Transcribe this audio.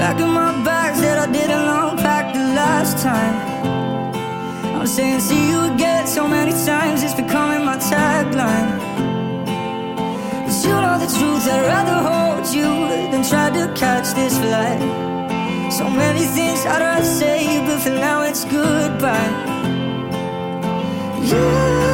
packing my bags that I didn't unpack the last time. I'm saying see you again so many times, it's becoming my tagline. But you know the truth, I'd rather hold you than try to catch this flight. So many things I'd rather say, but for now it's goodbye. You